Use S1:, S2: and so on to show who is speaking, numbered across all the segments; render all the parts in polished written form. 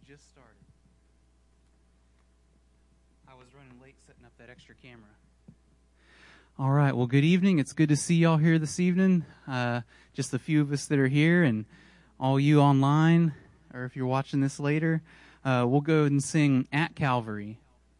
S1: just started. I was running late setting up that extra camera. All right, well, good evening. It's good to see y'all here this evening. Just a few of us that are here, and all you online, or if you're watching this later, we'll go ahead and sing At Calvary.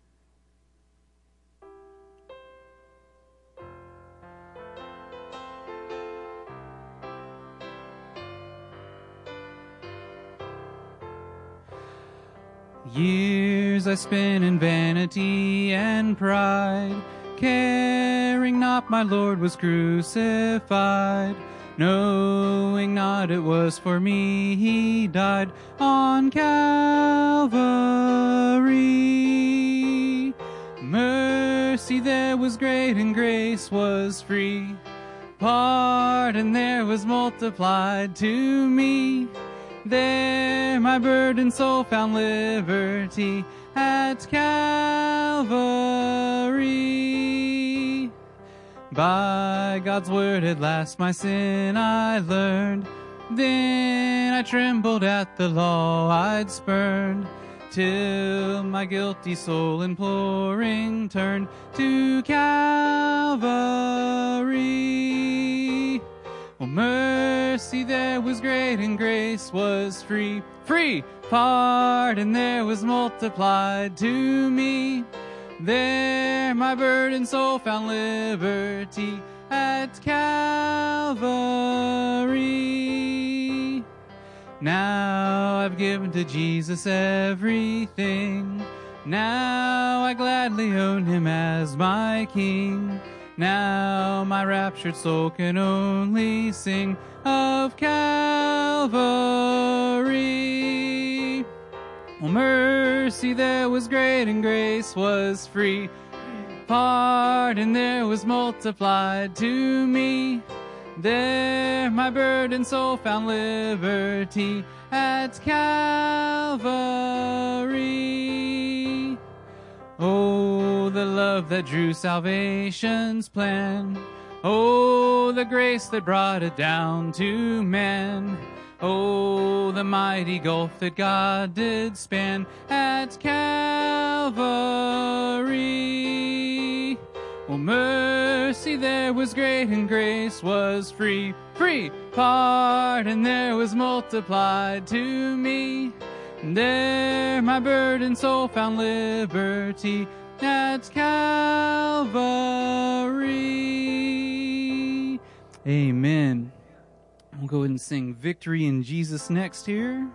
S1: Years I spent in vanity and pride, caring not my Lord was crucified, knowing not it was for me he died on Calvary. Mercy there was great and grace was free, pardon there was multiplied to me. There my burdened soul found liberty at Calvary. By God's word at last my sin I learned, then I trembled at the law I'd spurned, till my guilty soul imploring turned to Calvary. Well, mercy there was great and grace was free, free, pardon there was multiplied to me. There my burdened soul found liberty at Calvary. Now I've given to Jesus everything, now I gladly own him as my King. Now my raptured soul can only sing of Calvary. Well, mercy there was great and grace was free, pardon there was multiplied to me. There my burdened soul found liberty at Calvary. Oh, the love that drew salvation's plan. Oh, the grace that brought it down to man. Oh, the mighty gulf that God did span at Calvary. Well, mercy there was great and grace was free, free, pardon there was multiplied to me. There my burdened soul found liberty at Calvary. Amen. We'll go ahead and sing Victory in Jesus next here.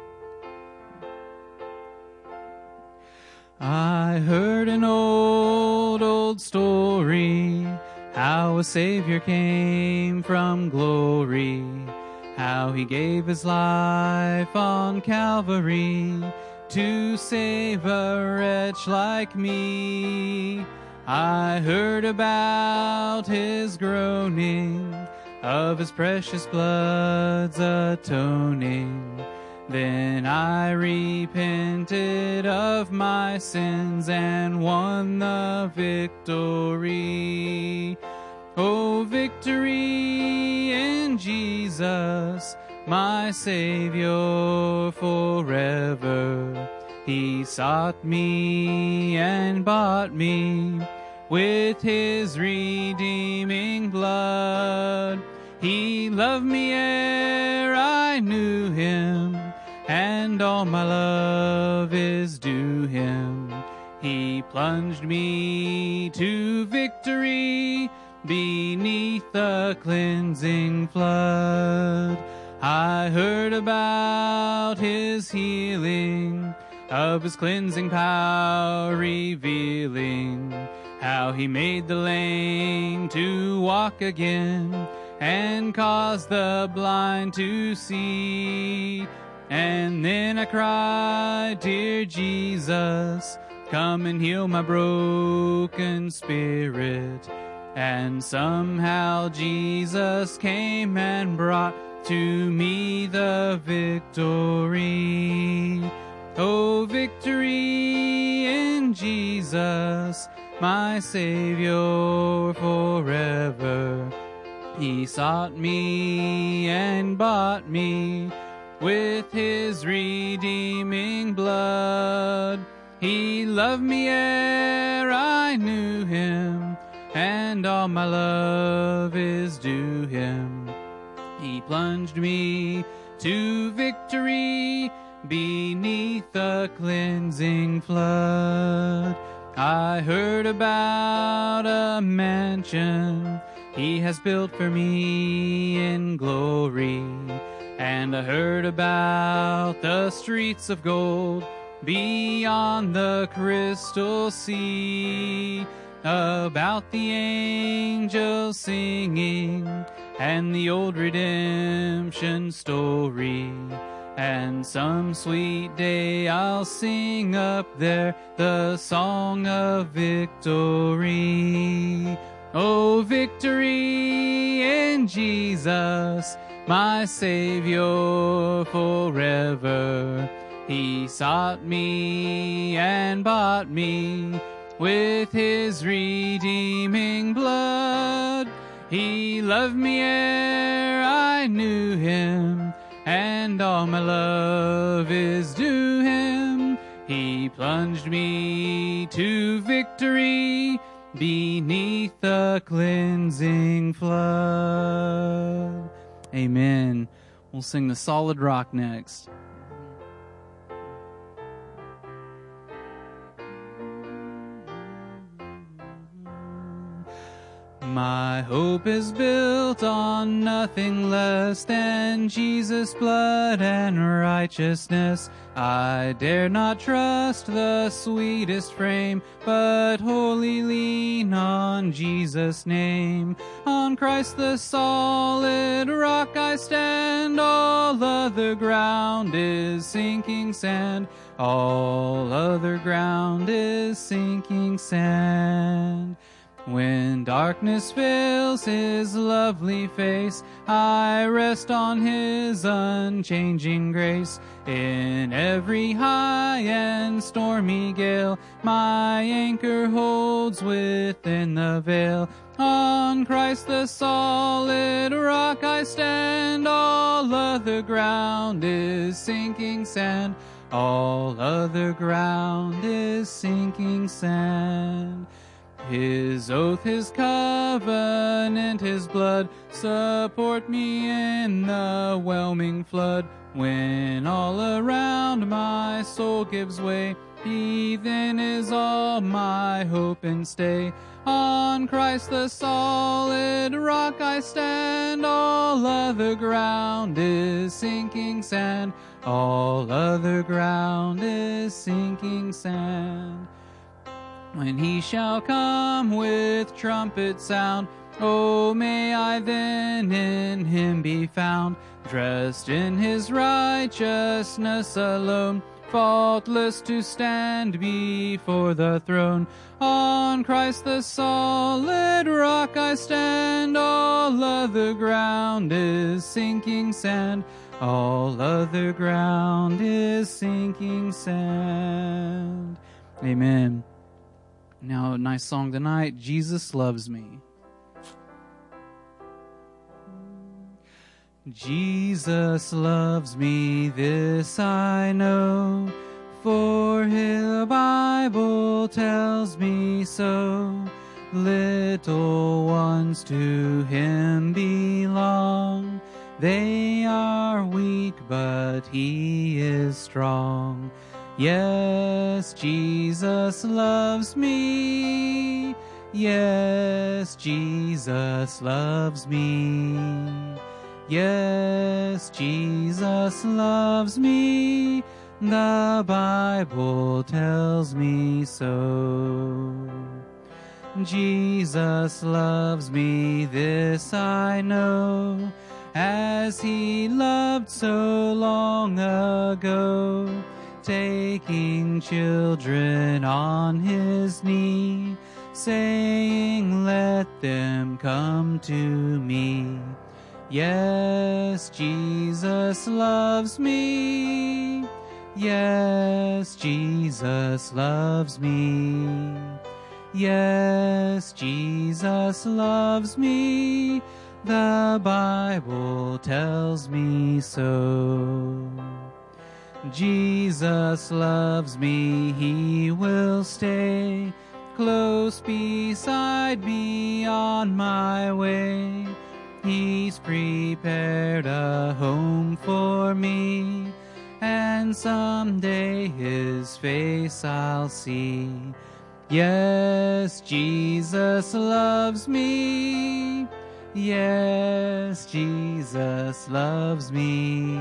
S1: I heard an old story, how a Savior came from glory, how he gave his life on Calvary to save a wretch like me. I heard about his groaning, of his precious blood's atoning. Then I repented of my sins and won the victory. Oh, victory in Jesus, my Savior forever. He sought me and bought me with his redeeming blood. He loved me ere I knew him, and all my love is due him. He plunged me to victory beneath the cleansing flood. I heard about his healing, of his cleansing power revealing, how he made the lame to walk again, and caused the blind to see. And then I cried, Dear Jesus, come and heal my broken spirit. And somehow Jesus came and brought to me the victory. Oh, victory in Jesus, my Savior forever. He sought me and bought me with his redeeming blood. He loved me ere I knew him, and all my love is due him. He plunged me to victory beneath the cleansing flood. I heard about a mansion he has built for me in glory, and I heard about the streets of gold beyond the crystal sea, about the angels singing and the old redemption story. And some sweet day I'll sing up there the song of victory. Oh, victory in Jesus, my Savior forever. He sought me and bought me with his redeeming blood. He loved me ere I knew him, and all my love is due him. He plunged me to victory beneath the cleansing flood. Amen. We'll sing the Solid Rock next. My hope is built on nothing less than Jesus' blood and righteousness. I dare not trust the sweetest frame, but wholly lean on Jesus' name. On Christ the solid rock I stand, all other ground is sinking sand. All other ground is sinking sand. When darkness veils his lovely face, I rest on his unchanging grace. In every high and stormy gale, my anchor holds within the veil. On Christ the solid rock I stand, all other ground is sinking sand. All other ground is sinking sand. His oath, his covenant, his blood support me in the whelming flood. When all around my soul gives way, he then is all my hope and stay. On Christ the solid rock I stand, all other ground is sinking sand. All other ground is sinking sand. When he shall come with trumpet sound, oh, may I then in him be found, dressed in his righteousness alone, faultless to stand before the throne. On Christ the solid rock I stand, all other ground is sinking sand. All other ground is sinking sand. Amen. Now, a nice song tonight, Jesus Loves Me. Jesus loves me, this I know, for his Bible tells me so. Little ones to him belong. They are weak, but he is strong. Yes, Jesus loves me. Yes, Jesus loves me. Yes, Jesus loves me. The Bible tells me so. Jesus loves me, this I know, as he loved so long ago, taking children on his knee, saying, let them come to me. Yes, Jesus loves me. Yes, Jesus loves me. Yes, Jesus loves me. The Bible tells me so. Jesus loves me, He will stay close beside me on my way. He's prepared a home for me, and someday His face I'll see. Yes, Jesus loves me. Yes, Jesus loves me.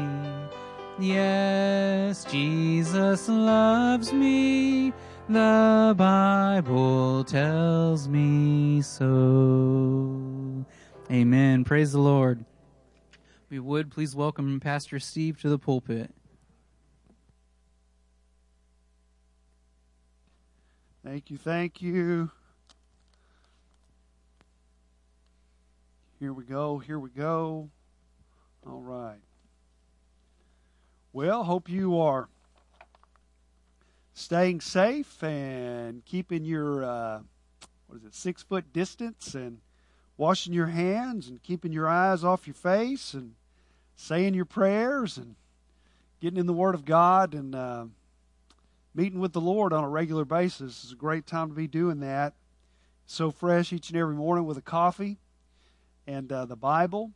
S1: Yes, Jesus loves me. The Bible tells me so. Amen. Praise the Lord. If we would, please welcome Pastor Steve to the pulpit.
S2: Thank you, thank you. Here we go, here we go. All right. Well, hope you are staying safe and keeping your, 6-foot distance, and washing your hands and keeping your eyes off your face and saying your prayers and getting in the Word of God and meeting with the Lord on a regular basis. Is a great time to be doing that. So fresh each and every morning with a coffee and the Bible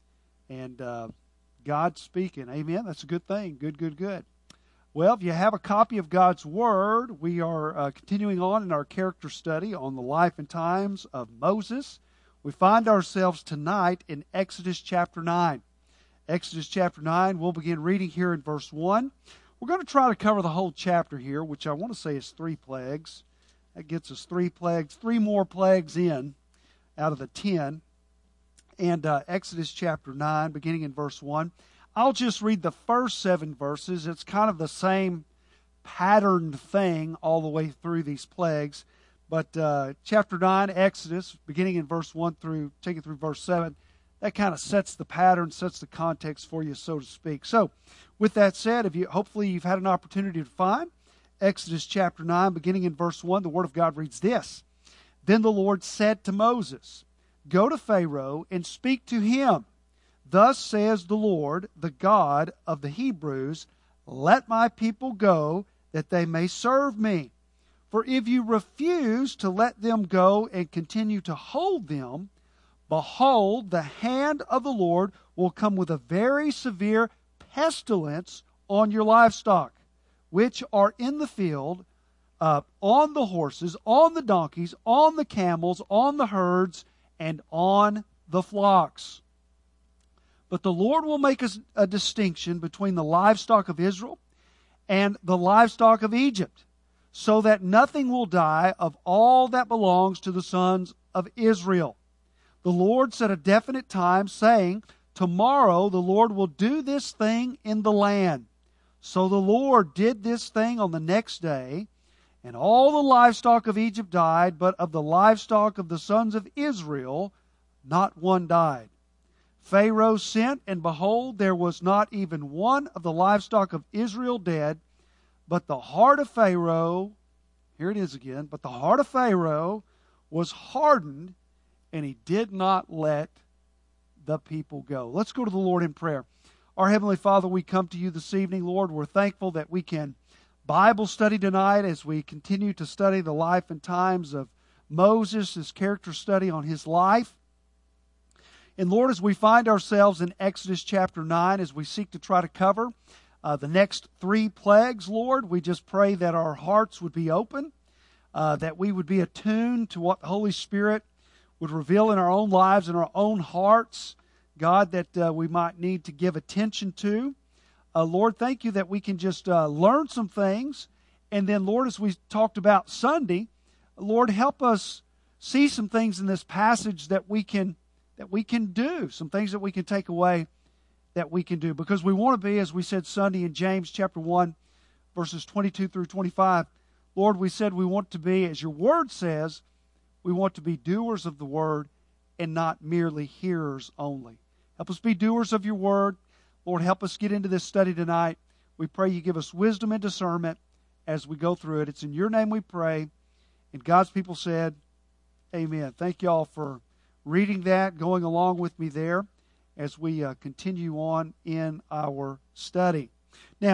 S2: and God speaking. Amen. That's a good thing. Good. Well, if you have a copy of God's Word, we are continuing on in our character study on the life and times of Moses. We find ourselves tonight in Exodus chapter 9. Exodus chapter 9, we'll begin reading here in verse 1. We're going to try to cover the whole chapter here, which I want to say is 3 plagues. That gets us 3 plagues, 3 more plagues in out of the 10. And Exodus chapter 9, beginning in verse 1. I'll just read the first 7 verses. It's kind of the same patterned thing all the way through these plagues. But chapter 9, Exodus, beginning in verse 1 through, taking through verse 7, that kind of sets the pattern, sets the context for you, so to speak. So, with that said, hopefully you've had an opportunity to find Exodus chapter 9, beginning in verse 1, the Word of God reads this. Then the Lord said to Moses, Go to Pharaoh and speak to him. Thus says the Lord, the God of the Hebrews, Let my people go, that they may serve me. For if you refuse to let them go and continue to hold them, behold, the hand of the Lord will come with a very severe pestilence on your livestock, which are in the field, on the horses, on the donkeys, on the camels, on the herds, and on the flocks. But the Lord will make a distinction between the livestock of Israel and the livestock of Egypt, so that nothing will die of all that belongs to the sons of Israel. The Lord set a definite time, saying, Tomorrow the Lord will do this thing in the land. So the Lord did this thing on the next day, and all the livestock of Egypt died, but of the livestock of the sons of Israel, not one died. Pharaoh sent, and behold, there was not even one of the livestock of Israel dead, but the heart of Pharaoh, here it is again, but the heart of Pharaoh was hardened, and he did not let the people go. Let's go to the Lord in prayer. Our Heavenly Father, we come to you this evening, Lord. We're thankful that we can Bible study tonight as we continue to study the life and times of Moses, his character study on his life. And Lord, as we find ourselves in Exodus chapter 9, as we seek to try to cover the next 3 plagues, Lord, we just pray that our hearts would be open, that we would be attuned to what the Holy Spirit would reveal in our own lives and our own hearts, God, that we might need to give attention to. Lord, thank you that we can just learn some things. And then, Lord, as we talked about Sunday, Lord, help us see some things in this passage that we can do, some things that we can take away that we can do. Because we want to be, as we said Sunday in James chapter 1, verses 22 through 25, Lord, we said we want to be, as your word says, we want to be doers of the word and not merely hearers only. Help us be doers of your word. Lord, help us get into this study tonight. We pray you give us wisdom and discernment as we go through it. It's in your name we pray. And God's people said, amen. Thank you all for reading that, going along with me there as we continue on in our study. Now,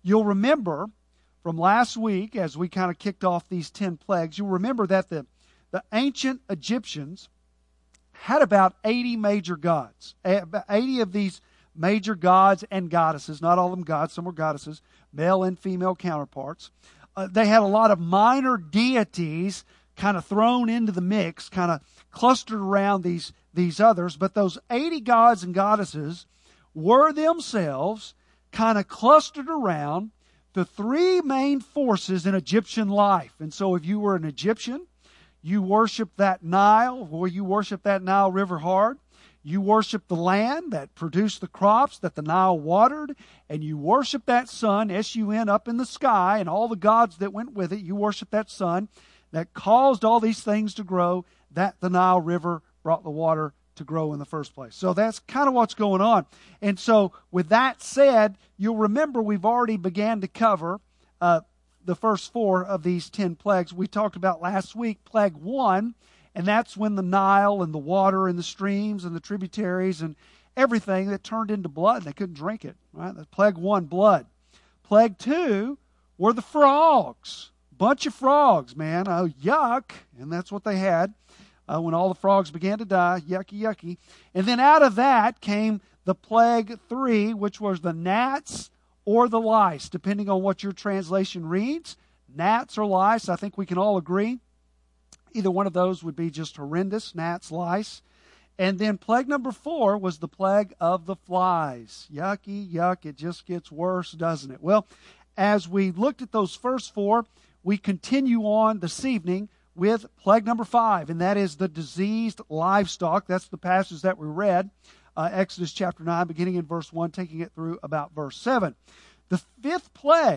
S2: You'll remember from last week, as we kind of kicked off these 10 plagues, you'll remember that the ancient Egyptians had about 80 major gods. 80 of these major gods and goddesses, not all of them gods, some were goddesses, male and female counterparts. They had a lot of minor deities kind of thrown into the mix, kind of clustered around these others. But those 80 gods and goddesses were themselves kind of clustered around the three main forces in Egyptian life. And so if you were an Egyptian, you worshiped that Nile, or you worshiped that Nile River hard. You worshiped the land that produced the crops that the Nile watered, and you worshiped that sun, S-U-N, up in the sky, and all the gods that went with it. You worshiped that sun that caused all these things to grow, that the Nile River brought the water to grow in the first place. So that's kind of what's going on. And so with that said, you'll remember we've already began to cover the first 4 of these 10 plagues. We talked about last week, plague 1, and that's when the Nile and the water and the streams and the tributaries and everything that turned into blood, and they couldn't drink it. Right? That's plague 1, blood. Plague 2 were the frogs. Bunch of frogs, man. Oh, yuck. And that's what they had when all the frogs began to die. Yucky, yucky. And then out of that came the plague 3, which was the gnats or the lice, depending on what your translation reads. Gnats or lice, I think we can all agree. Either one of those would be just horrendous, gnats, lice. And then plague number 4 was the plague of the flies. Yucky, yuck, it just gets worse, doesn't it? Well, as we looked at those first 4, we continue on this evening with plague number 5, and that is the diseased livestock. That's the passage that we read, Exodus chapter 9, beginning in verse 1, taking it through about verse 7. The fifth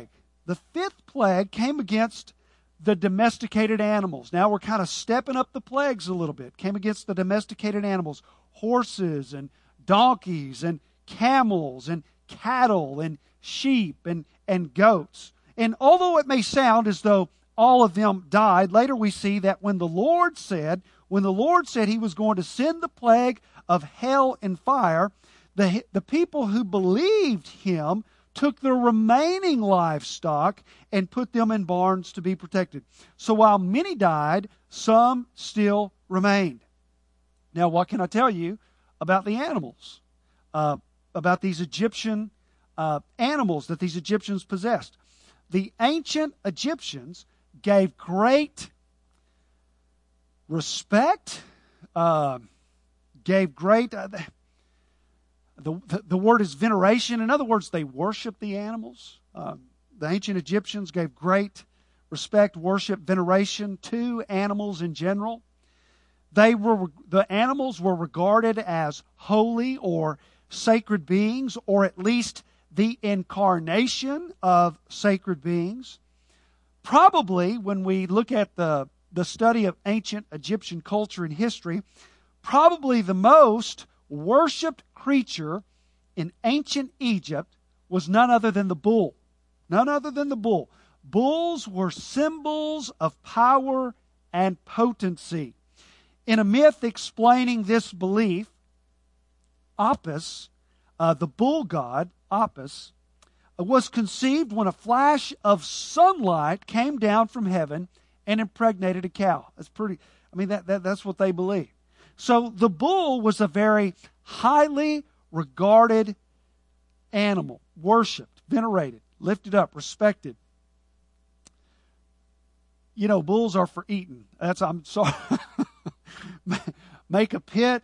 S2: plague came against the domesticated animals. Now we're kind of stepping up the plagues a little bit. Came against the domesticated animals, horses and donkeys and camels and cattle and sheep and goats. And although it may sound as though all of them died, later we see that when the Lord said he was going to send the plague of hail and fire, the people who believed him took the remaining livestock and put them in barns to be protected. So while many died, some still remained. Now, what can I tell you about the animals? About these Egyptian animals that these Egyptians possessed. The ancient Egyptians gave great respect, gave great... The word is veneration. In other words, they worshiped the animals. The ancient Egyptians gave great respect, worship, veneration to animals in general. The animals were regarded as holy or sacred beings, or at least the incarnation of sacred beings. Probably, when we look at the study of ancient Egyptian culture and history, probably the most worshipped creature in ancient Egypt was none other than the bull. None other than the bull. Bulls were symbols of power and potency. In a myth explaining this belief, Apis, the bull god, Apis, was conceived when a flash of sunlight came down from heaven and impregnated a cow. That's pretty, that's what they believe. So the bull was a very highly regarded animal, worshipped, venerated, lifted up, respected. You know, bulls are for eating. I'm sorry. Make a pit.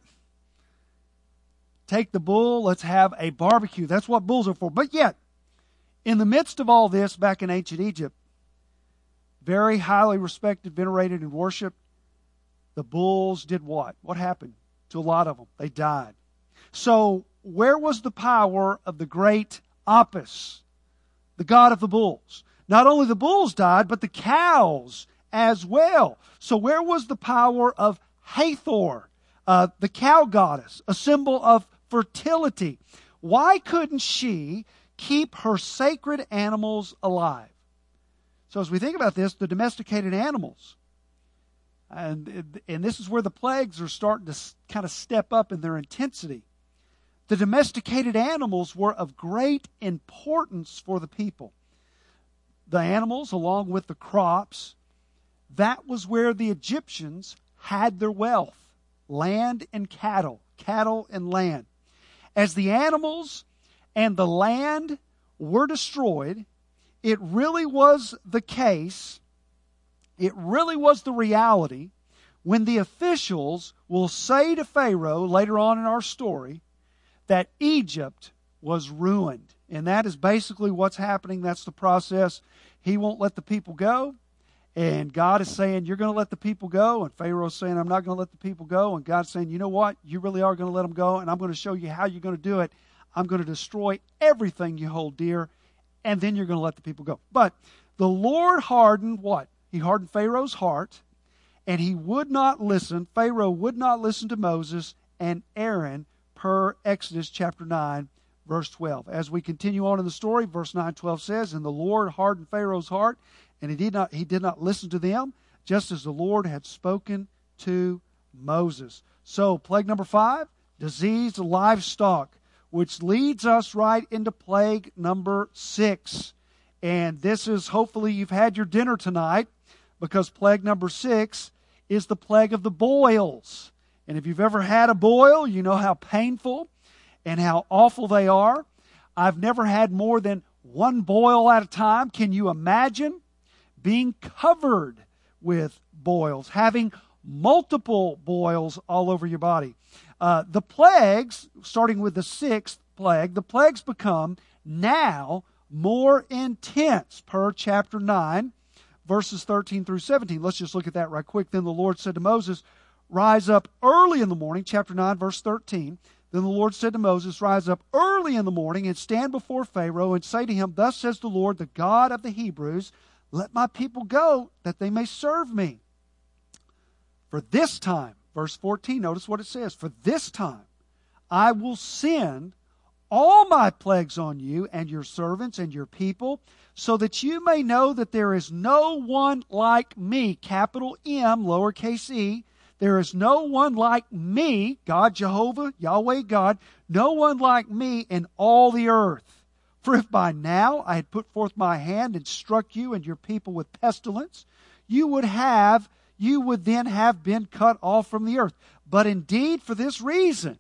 S2: Take the bull. Let's have a barbecue. That's what bulls are for. But yet, in the midst of all this, back in ancient Egypt, very highly respected, venerated, and worshipped, the bulls did what? What happened to a lot of them? They died. So, where was the power of the great Apis, the god of the bulls? Not only the bulls died, but the cows as well. So, where was the power of Hathor, the cow goddess, a symbol of fertility? Why couldn't she keep her sacred animals alive? So, as we think about this, the domesticated animals, and this is where the plagues are starting to kind of step up in their intensity. The domesticated animals were of great importance for the people. the animals along with the crops, that was where the Egyptians had their wealth. Land and cattle. Cattle and land. As the animals and the land were destroyed, it really was the case, it really was the reality, when the officials will say to Pharaoh later on in our story that Egypt was ruined. And that is basically what's happening. That's the process. He won't let the people go. And God is saying, you're going to let the people go. And Pharaoh is saying, I'm not going to let the people go. And God's saying, you know what? You really are going to let them go. And I'm going to show you how you're going to do it. I'm going to destroy everything you hold dear. And then you're going to let the people go. But the Lord hardened what? He hardened Pharaoh's heart. And he would not listen. Pharaoh would not listen to Moses and Aaron per Exodus chapter 9, verse 12. As we continue on in the story, verse 9-12 says, and the Lord hardened Pharaoh's heart, and he did not listen to them, just as the Lord had spoken to Moses. So, plague number 5, diseased livestock, which leads us right into plague number 6. And this is, hopefully you've had your dinner tonight, because plague number 6 is the plague of the boils. And if you've ever had a boil, you know how painful and how awful they are. I've never had more than one boil at a time. Can you imagine being covered with boils, having multiple boils all over your body? The plagues, starting with the 6th plague, the plagues become now more intense per chapter 9, verses 13 through 17. Let's just look at that right quick. Then the Lord said to Moses, rise up early in the morning, chapter 9, verse 13. Then the Lord said to Moses, rise up early in the morning and stand before Pharaoh and say to him, thus says the Lord, the God of the Hebrews, let my people go that they may serve me. For this time, verse 14, notice what it says, for this time I will send all my plagues on you and your servants and your people, so that you may know that there is no one like me, capital M, lowercase e. There is no one like me, God, Jehovah, Yahweh, God, no one like me in all the earth. For if by now I had put forth my hand and struck you and your people with pestilence, you would then have been cut off from the earth. But indeed, for this reason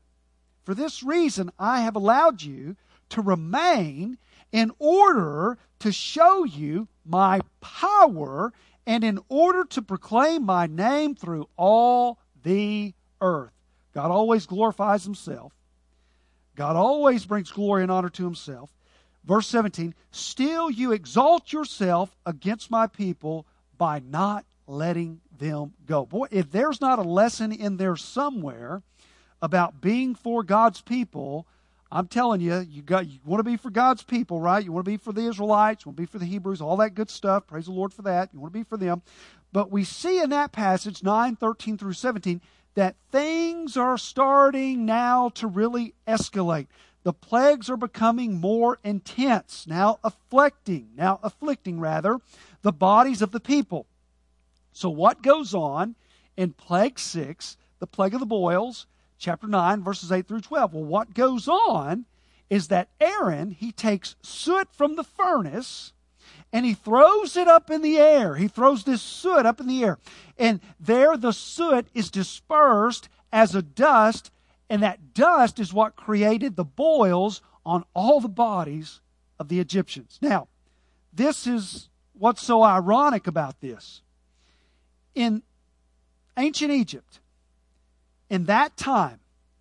S2: I have allowed you to remain in order to show you my power and in order to proclaim my name through all the earth. God always glorifies himself. God always brings glory and honor to himself. Verse 17, still you exalt yourself against my people by not letting them go. Boy, if there's not a lesson in there somewhere about being for God's people, I'm telling you, you want to be for God's people, right? You want to be for the Israelites, you want to be for the Hebrews, all that good stuff. Praise the Lord for that. You want to be for them. But we see in that passage, 9:13 through 17, that things are starting now to really escalate. The plagues are becoming more intense, now afflicting the bodies of the people. So what goes on in plague 6, the plague of the boils, chapter 9, verses 8 through 12? Well, what goes on is that Aaron, he takes soot from the furnace and he throws it up in the air. He throws this soot up in the air. And there the soot is dispersed as a dust, and that dust is what created the boils on all the bodies of the Egyptians. Now, this is what's so ironic about this. In ancient Egypt, in that time,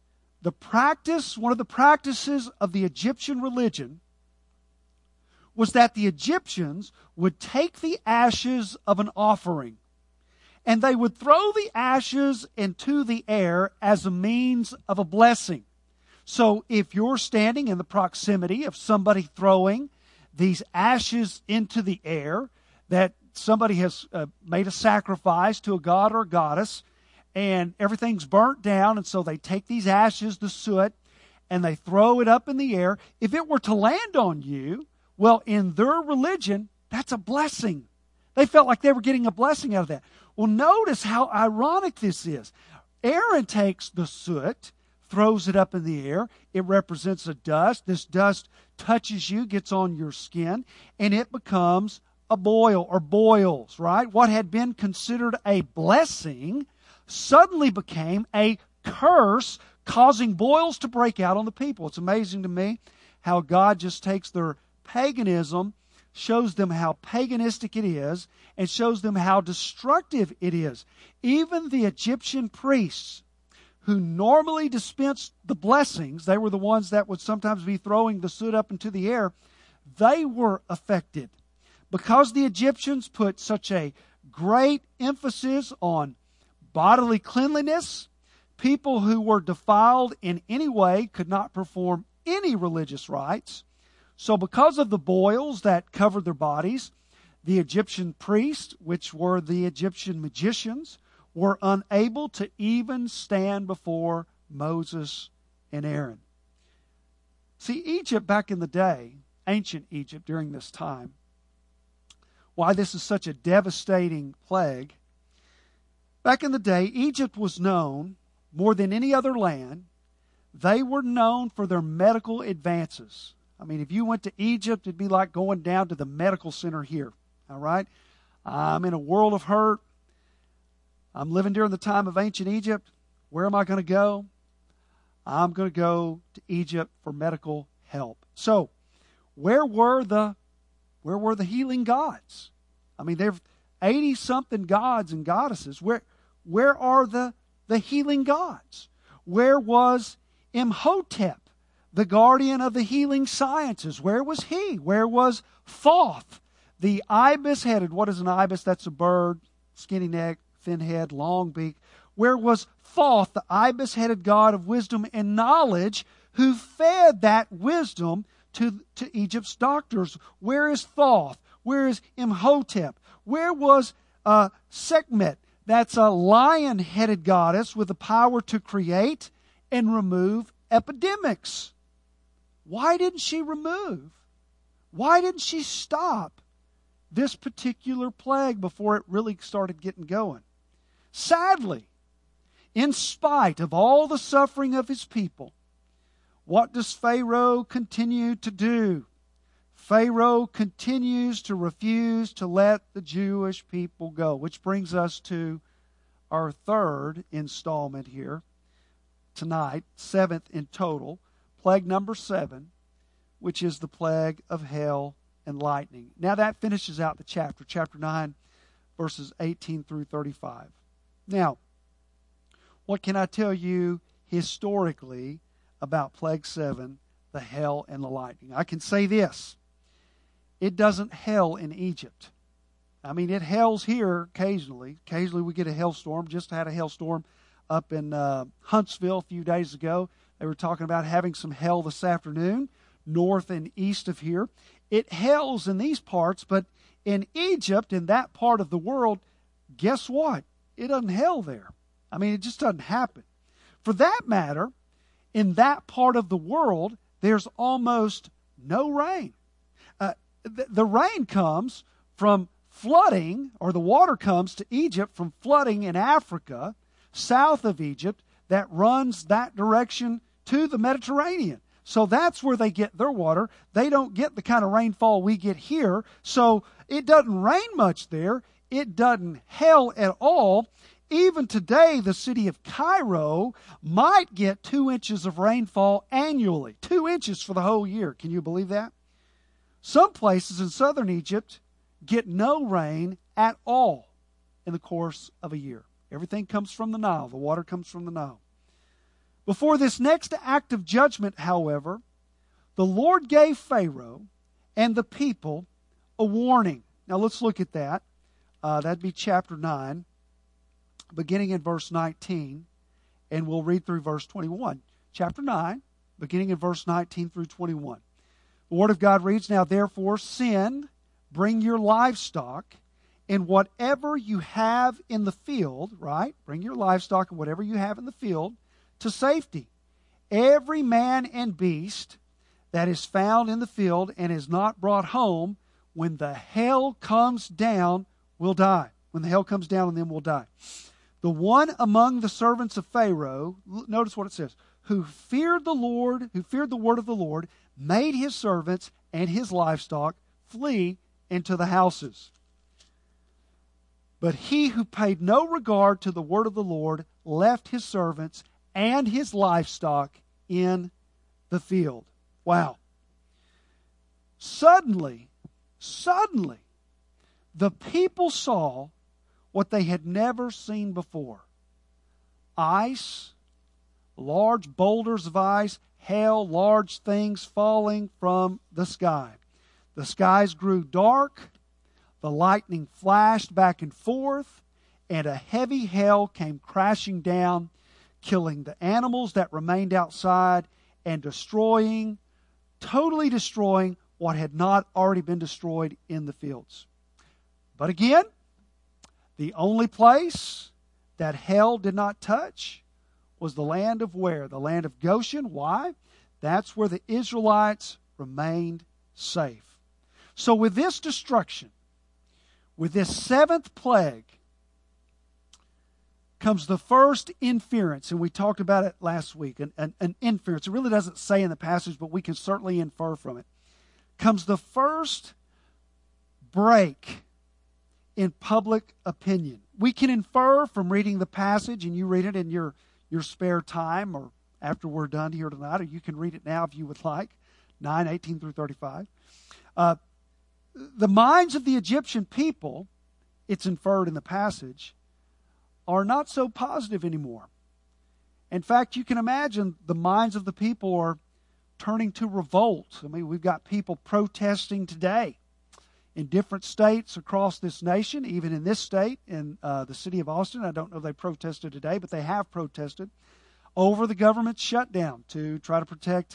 S2: one of the practices of the Egyptian religion was that the Egyptians would take the ashes of an offering and they would throw the ashes into the air as a means of a blessing. So if you're standing in the proximity of somebody throwing these ashes into the air, that somebody has made a sacrifice to a god or a goddess, and everything's burnt down, and so they take these ashes, the soot, and they throw it up in the air. If it were to land on you, well, in their religion, that's a blessing. They felt like they were getting a blessing out of that. Well, notice how ironic this is. Aaron takes the soot, throws it up in the air. It represents a dust. This dust touches you, gets on your skin, and it becomes a boil or boils, right? What had been considered a blessing suddenly became a curse, causing boils to break out on the people. It's amazing to me how God just takes their paganism, shows them how paganistic it is, and shows them how destructive it is. Even the Egyptian priests, who normally dispensed the blessings, they were the ones that would sometimes be throwing the soot up into the air, they were affected. Because the Egyptians put such a great emphasis on bodily cleanliness, people who were defiled in any way could not perform any religious rites. So because of the boils that covered their bodies, the Egyptian priests, which were the Egyptian magicians, were unable to even stand before Moses and Aaron. See, Egypt back in the day, ancient Egypt during this time, why this is such a devastating plague. Back in the day, Egypt was known more than any other land. They were known for their medical advances. I mean, if you went to Egypt, it'd be like going down to the medical center here. All right? I'm in a world of hurt. I'm living during the time of ancient Egypt. Where am I going to go? I'm going to go to Egypt for medical help. So, where were the healing gods? I mean, there's 80-something gods and goddesses. Where are the healing gods? Where was Imhotep, the guardian of the healing sciences? Where was he? Where was Thoth, the ibis-headed? What is an ibis? That's a bird, skinny neck, thin head, long beak. Where was Thoth, the ibis-headed god of wisdom and knowledge, who fed that wisdom to Egypt's doctors? Where is Thoth? Where is Imhotep? Where was Sekhmet? That's a lion-headed goddess with the power to create and remove epidemics. Why didn't she remove? Why didn't she stop this particular plague before it really started getting going? Sadly, in spite of all the suffering of his people, what does Pharaoh continue to do? Pharaoh continues to refuse to let the Jewish people go, which brings us to our third installment here tonight, seventh in total, plague number 7, which is the plague of hail and lightning. Now that finishes out the chapter 9, verses 18 through 35. Now, what can I tell you historically about plague 7, the hail and the lightning? I can say this. It doesn't hail in Egypt. I mean, it hails here occasionally. Occasionally we get a hailstorm. Just had a hailstorm up in Huntsville a few days ago. They were talking about having some hail this afternoon, north and east of here. It hails in these parts, but in Egypt, in that part of the world, guess what? It doesn't hail there. I mean, it just doesn't happen. For that matter, in that part of the world, there's almost no rain. The rain comes from flooding, or the water comes to Egypt from flooding in Africa, south of Egypt, that runs that direction to the Mediterranean. So that's where they get their water. They don't get the kind of rainfall we get here. So it doesn't rain much there. It doesn't hail at all. Even today, the city of Cairo might get 2 inches of rainfall annually. 2 inches for the whole year. Can you believe that? Some places in southern Egypt get no rain at all in the course of a year. Everything comes from the Nile. The water comes from the Nile. Before this next act of judgment, however, the Lord gave Pharaoh and the people a warning. Now let's look at that. That'd be chapter 9, beginning in verse 19, and we'll read through verse 21. Chapter 9, beginning in verse 19 through 21. The Word of God reads, "Now therefore send, bring your livestock, and whatever you have in the field," right? Bring your livestock and whatever you have in the field to safety. "Every man and beast that is found in the field and is not brought home, when the hail comes down, will die." When the hail comes down on them, will die. "The one among the servants of Pharaoh," notice what it says, "who feared the Lord, who feared the word of the Lord, made his servants and his livestock flee and to the houses. But he who paid no regard to the word of the Lord left his servants and his livestock in the field. Wow. Suddenly, the people saw what they had never seen before. Ice, large boulders of ice, hail, large things falling from the sky. The skies grew dark, the lightning flashed back and forth, and a heavy hail came crashing down, killing the animals that remained outside and totally destroying what had not already been destroyed in the fields. But again, the only place that hail did not touch was the land of where? The land of Goshen. Why? That's where the Israelites remained safe. So with this destruction, with this seventh plague, comes the first inference, and we talked about it last week, an inference. It really doesn't say in the passage, but we can certainly infer from it. Comes the first break in public opinion. We can infer from reading the passage, and you read it in your spare time or after we're done here tonight, or you can read it now if you would like, 9:18 through 35. The minds of the Egyptian people, it's inferred in the passage, are not so positive anymore. In fact, you can imagine the minds of the people are turning to revolt. I mean, we've got people protesting today in different states across this nation, even in this state, in the city of Austin. I don't know if they protested today, but they have protested over the government shutdown to try to protect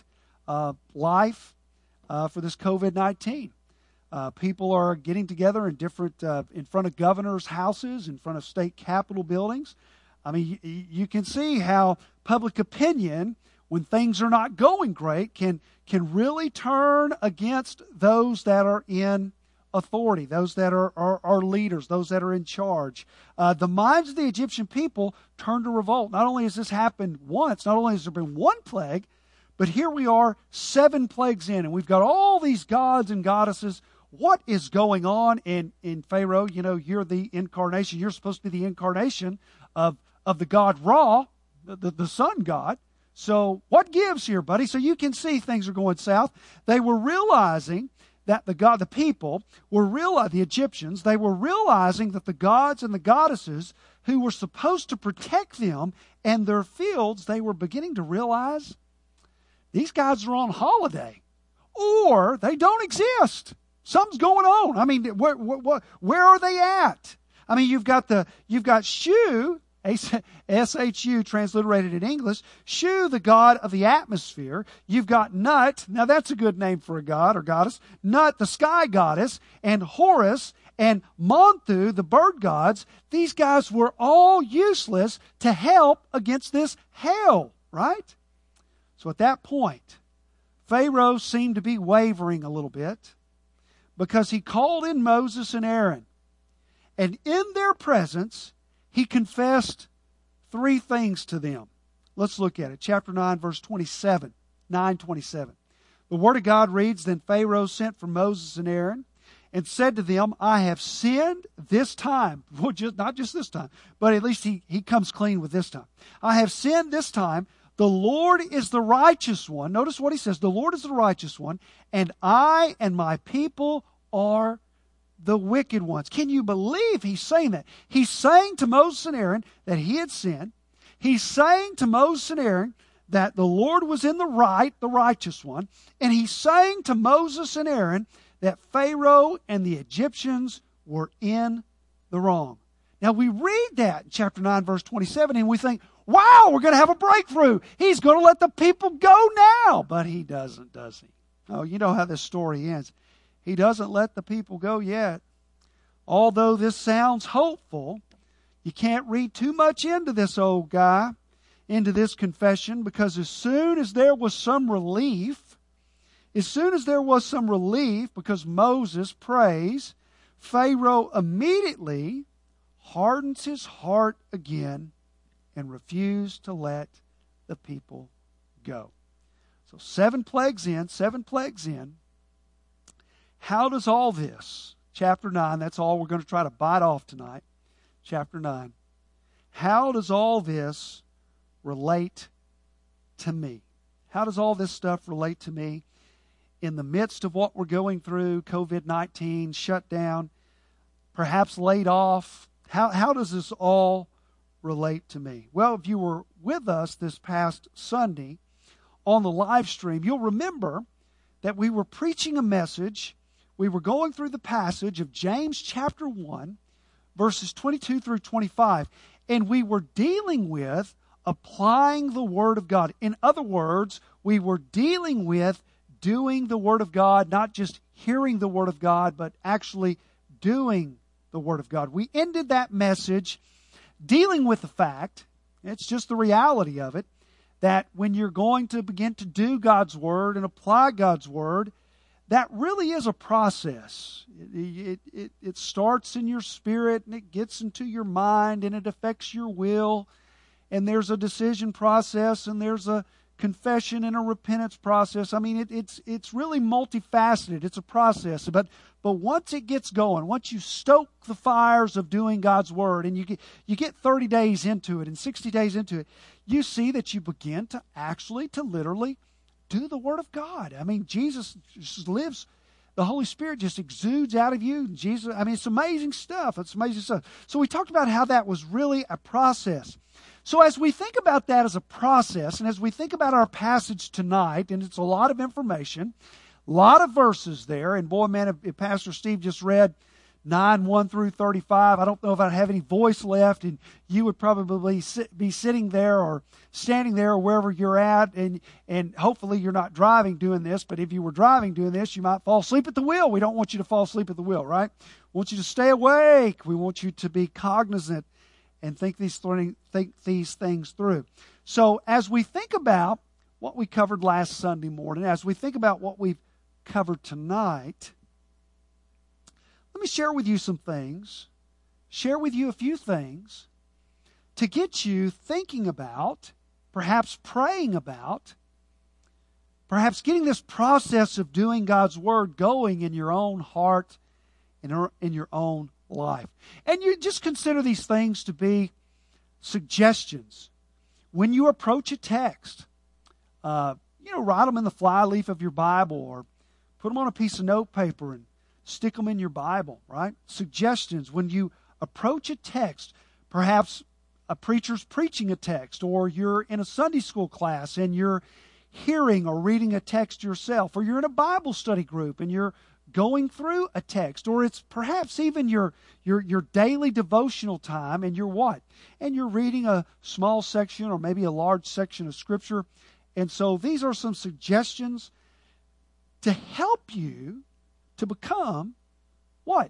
S2: life for this COVID-19. People are getting together in in front of governors' houses, in front of state capitol buildings. I mean, you can see how public opinion, when things are not going great, can really turn against those that are in authority, those that are leaders, those that are in charge. The minds of the Egyptian people turn to revolt. Not only has this happened once, not only has there been one plague, but here we are 7 plagues in, and we've got all these gods and goddesses. What is going on in Pharaoh? You know, you're the incarnation. You're supposed to be the incarnation of the god Ra, the sun god. So what gives here, buddy? So you can see things are going south. They were realizing that the people were the Egyptians, they were realizing that the gods and the goddesses who were supposed to protect them and their fields, they were beginning to realize these guys are on holiday, or they don't exist. Something's going on. I mean, where are they at? I mean, you've got Shu, S-H-U, transliterated in English, Shu, the god of the atmosphere. You've got Nut, now that's a good name for a god or goddess, Nut, the sky goddess, and Horus and Montu, the bird gods. These guys were all useless to help against this hail, right? So at that point, Pharaoh seemed to be wavering a little bit, because he called in Moses and Aaron. And in their presence, he confessed 3 things to them. Let's look at it. Chapter 9, verse 27. 9:27. The Word of God reads, Then Pharaoh sent for Moses and Aaron and said to them, I have sinned this time. Well, not just this time, but at least he comes clean with this time. I have sinned this time. The Lord is the righteous one. Notice what he says. The Lord is the righteous one, and I and my people are the wicked ones. Can you believe he's saying that? He's saying to Moses and Aaron that he had sinned. He's saying to Moses and Aaron that the Lord was in the right, the righteous one. And he's saying to Moses and Aaron that Pharaoh and the Egyptians were in the wrong. Now we read that in chapter 9, verse 27, and we think, wow, we're going to have a breakthrough. He's going to let the people go now. But he doesn't, does he? Oh, you know how this story ends. He doesn't let the people go yet. Although this sounds hopeful, you can't read too much into this old guy, into this confession, because as soon as there was some relief, because Moses prays, Pharaoh immediately hardens his heart again and refused to let the people go. So 7 plagues in. How does all this, chapter 9. That's all we're going to try to bite off tonight. Chapter 9. How does all this relate to me? How does all this stuff relate to me in the midst of what we're going through, COVID-19, shut down, perhaps laid off? How does this all relate to me? Well, if you were with us this past Sunday on the live stream, you'll remember that we were preaching a message. We were going through the passage of James chapter 1, verses 22 through 25, and we were dealing with applying the Word of God. In other words, we were dealing with doing the Word of God, not just hearing the Word of God, but actually doing the Word of God. We ended that message dealing with the fact, it's just the reality of it, that when you're going to begin to do God's Word and apply God's Word, that really is a process. It starts in your spirit and it gets into your mind and it affects your will. And there's a decision process and there's a confession and a repentance process. I mean, it's really multifaceted. It's a process. But once it gets going, once you stoke the fires of doing God's Word and you get 30 days into it and 60 days into it, you see that you begin to actually, to literally do the Word of God. I mean, Jesus just lives, the Holy Spirit just exudes out of you. Jesus, I mean, it's amazing stuff. It's amazing stuff. So we talked about how that was really a process. So as we think about that as a process, and as we think about our passage tonight, and it's a lot of information, a lot of verses there, and boy, man, if Pastor Steve just read 9, 1 through 35, I don't know if I'd have any voice left, and you would probably be sitting there or standing there or wherever you're at, and hopefully you're not driving doing this, but if you were driving doing this, you might fall asleep at the wheel. We don't want you to fall asleep at the wheel, right? We want you to stay awake. We want you to be cognizant and think these things through. So as we think about what we covered last Sunday morning, as we think about what we've covered tonight, let me share with you some things, share with you a few things to get you thinking about, perhaps praying about, perhaps getting this process of doing God's Word going in your own heart, in your own life. And you just consider these things to be suggestions. When you approach a text, write them in the flyleaf of your Bible or put them on a piece of notepaper and stick them in your Bible, right? Suggestions. When you approach a text, perhaps a preacher's preaching a text, or you're in a Sunday school class and you're hearing or reading a text yourself, or you're in a Bible study group and you're going through a text, or it's perhaps even your daily devotional time and you're what? And you're reading a small section or maybe a large section of Scripture. And so these are some suggestions to help you to become what?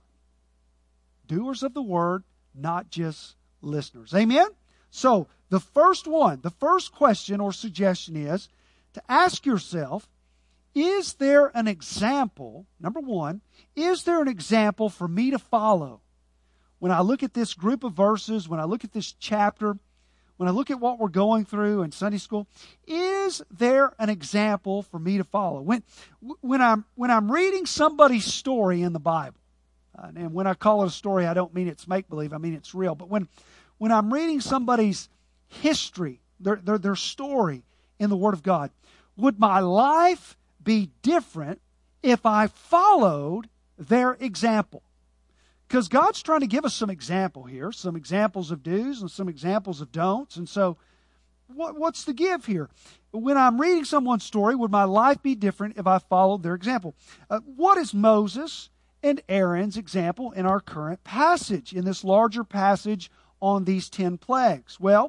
S2: Doers of the Word, not just listeners. Amen? So the first question or suggestion is to ask yourself, is there an example, number one, is there an example for me to follow? When I look at this group of verses, when I look at this chapter, when I look at what we're going through in Sunday school, is there an example for me to follow? When I'm reading somebody's story in the Bible, and when I call it a story, I don't mean it's make-believe, I mean it's real. But when I'm reading somebody's history, their story in the Word of God, would my life be different if I followed their example? Because God's trying to give us some example here, some examples of do's and some examples of don'ts. And so what's the give here? When I'm reading someone's story, would my life be different if I followed their example? What is Moses and Aaron's example in our current passage, in this larger passage on these 10 plagues? Well,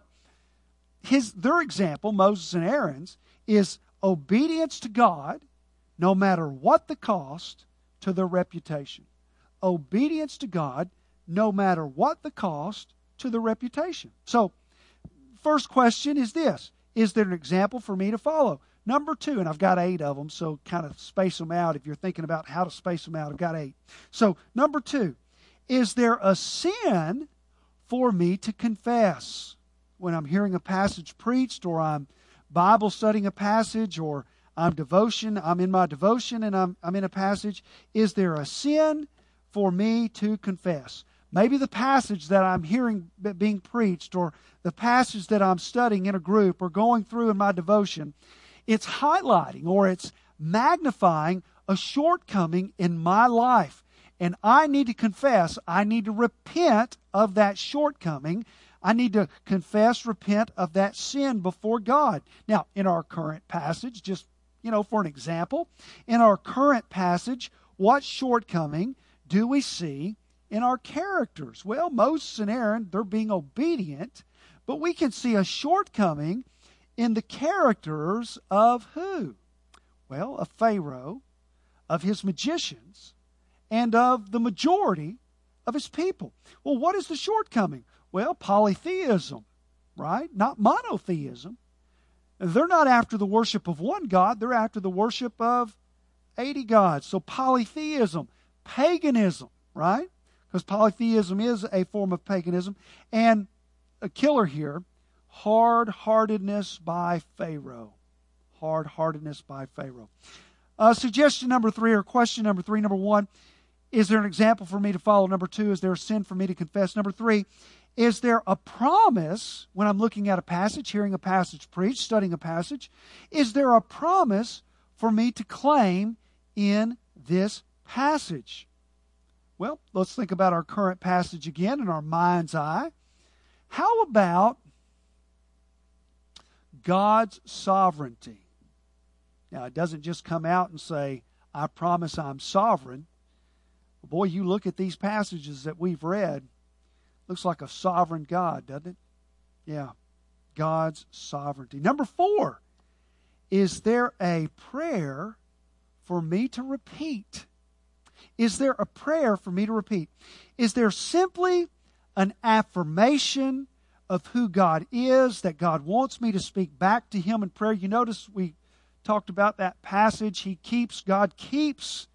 S2: their example, Moses and Aaron's, is obedience to God, no matter what the cost, to their reputation. Obedience to God, no matter what the cost, to their reputation. So, first question is this: is there an example for me to follow? Number 2, and I've got 8 of them, so kind of space them out. If you're thinking about how to space them out, I've got 8. So, number 2, is there a sin for me to confess? When I'm hearing a passage preached, or I'm Bible studying a passage, or I'm in my devotion and I'm in a passage, is there a sin for me to confess. Maybe the passage that I'm hearing being preached, or the passage that I'm studying in a group or going through in my devotion, it's highlighting or it's magnifying a shortcoming in my life. And I need to confess, I need to repent of that shortcoming. I need to confess, repent of that sin before God. Now, in our current passage, just, for an example, in our current passage, what shortcoming do we see in our characters? Well, Moses and Aaron, they're being obedient, but we can see a shortcoming in the characters of who? Well, of Pharaoh, of his magicians, and of the majority of his people. Well, what is the shortcoming? Well, polytheism, right? Not monotheism. They're not after the worship of one God, they're after the worship of 80 gods. So polytheism, paganism, right? Because polytheism is a form of paganism. And a killer here, hard-heartedness by Pharaoh. Hard-heartedness by Pharaoh. Suggestion number 3, or question number 3. Number 1, is there an example for me to follow? Number 2, is there a sin for me to confess? Number 3, is there a promise when I'm looking at a passage, hearing a passage preached, studying a passage? Is there a promise for me to claim in this passage? Well, let's think about our current passage again in our mind's eye. How about God's sovereignty? Now, it doesn't just come out and say, I promise I'm sovereign. Boy, you look at these passages that we've read, looks like a sovereign God, doesn't it? Yeah, God's sovereignty. Number 4, is there a prayer for me to repeat? Is there a prayer for me to repeat? Is there simply an affirmation of who God is, that God wants me to speak back to Him in prayer? You notice we talked about that passage. God keeps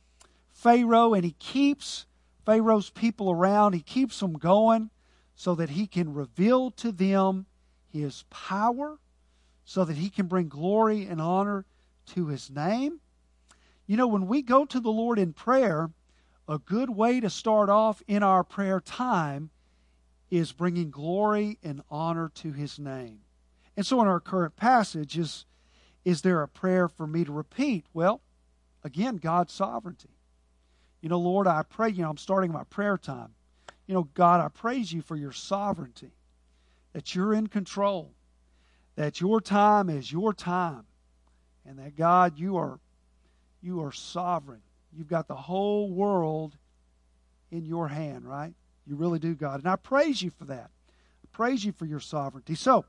S2: Pharaoh, and He keeps Pharaoh's people around. He keeps them going so that He can reveal to them His power, so that He can bring glory and honor to His name. When we go to the Lord in prayer, a good way to start off in our prayer time is bringing glory and honor to His name. And so in our current passage, is there a prayer for me to repeat? Well, again, God's sovereignty. Lord, I pray, I'm starting my prayer time. God, I praise You for Your sovereignty, that You're in control, that Your time is Your time, and that, God, You are sovereign. You've got the whole world in Your hand, right? You really do, God. And I praise You for that. I praise You for Your sovereignty. So,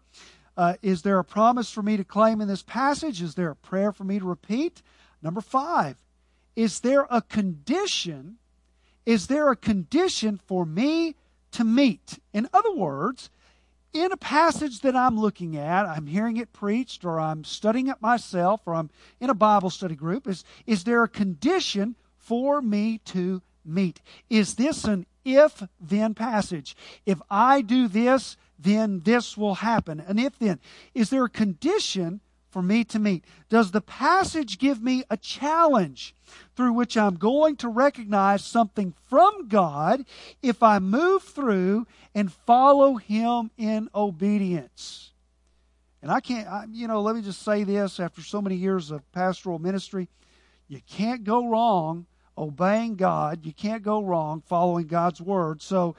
S2: is there a promise for me to claim in this passage? Is there a prayer for me to repeat? Number 5, is there a condition? Is there a condition for me to meet? In other words, in a passage that I'm looking at, I'm hearing it preached, or I'm studying it myself, or I'm in a Bible study group, is there a condition for me to meet? Is this an if-then passage? If I do this, then this will happen. An if-then. Is there a condition for me to meet? Does the passage give me a challenge through which I'm going to recognize something from God if I move through and follow Him in obedience? And let me just say this, after so many years of pastoral ministry, you can't go wrong obeying God. You can't go wrong following God's Word. So,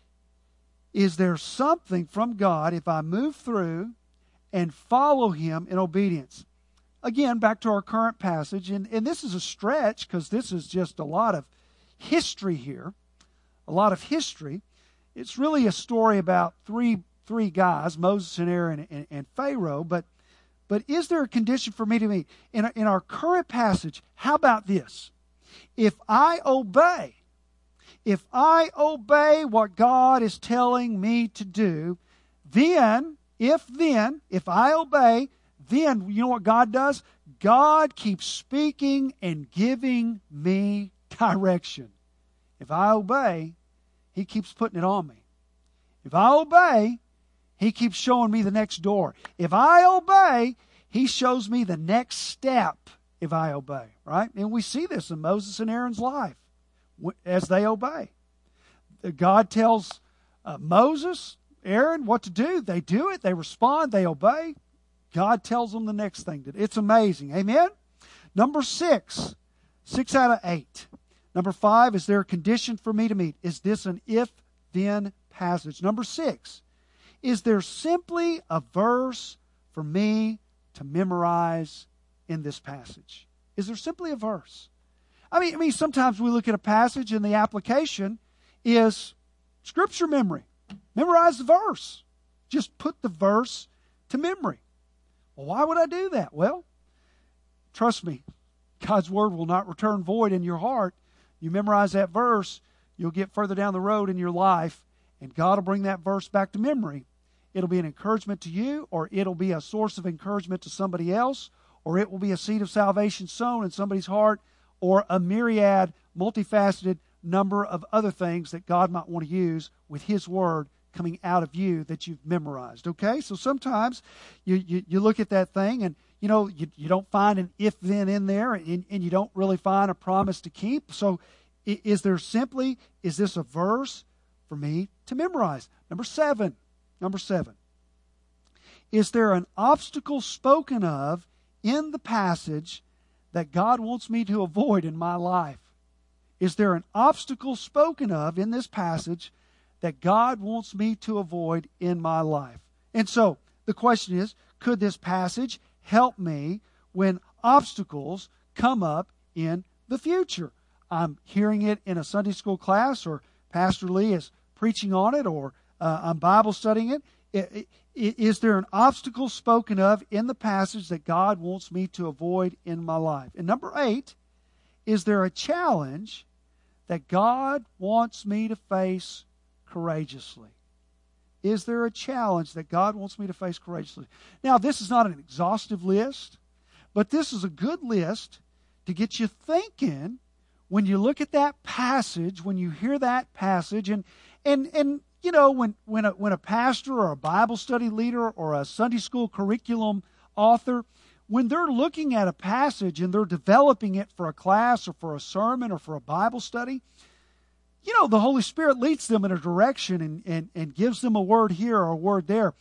S2: is there something from God if I move through and follow Him in obedience? Again, back to our current passage, and this is a stretch because this is just a lot of history here, a lot of history. It's really a story about three guys, Moses and Aaron and Pharaoh, but is there a condition for me to meet? In our current passage, how about this? If I obey what God is telling me to do, then, if I obey, then you know what God does? God keeps speaking and giving me direction. If I obey, He keeps putting it on me. If I obey, He keeps showing me the next door. If I obey, He shows me the next step if I obey, right? And we see this in Moses and Aaron's life. as they obey. God tells Moses, Aaron, what to do. They do it. They respond. They obey. God tells them the next thing. It's amazing. Amen? Number 6. 6 out of 8. Number 5, is there a condition for me to meet? Is this an if-then passage? Number 6, is there simply a verse for me to memorize in this passage? Is there simply a verse? I mean, sometimes we look at a passage and the application is Scripture memory. Memorize the verse. Just put the verse to memory. Well, why would I do that? Well, trust me, God's Word will not return void in your heart. You memorize that verse, you'll get further down the road in your life, and God will bring that verse back to memory. It'll be an encouragement to you, or it'll be a source of encouragement to somebody else, or it will be a seed of salvation sown in somebody's heart, or a myriad, multifaceted number of other things that God might want to use with His Word coming out of you that you've memorized. Okay? So sometimes you look at that thing and you don't find an if-then in there, and you don't really find a promise to keep. So is this a verse for me to memorize? Number 7. Is there an obstacle spoken of in the passage that God wants me to avoid in my life? Is there an obstacle spoken of in this passage that God wants me to avoid in my life? And so the question is, could this passage help me when obstacles come up in the future? I'm hearing it in a Sunday school class, or Pastor Lee is preaching on it, or I'm Bible studying it. Is there an obstacle spoken of in the passage that God wants me to avoid in my life? And number 8, is there a challenge that God wants me to face courageously? Is there a challenge that God wants me to face courageously? Now, this is not an exhaustive list, but this is a good list to get you thinking when you look at that passage, when you hear that passage, and when a pastor or a Bible study leader or a Sunday school curriculum author, when they're looking at a passage and they're developing it for a class or for a sermon or for a Bible study, the Holy Spirit leads them in a direction and gives them a word here or a word there.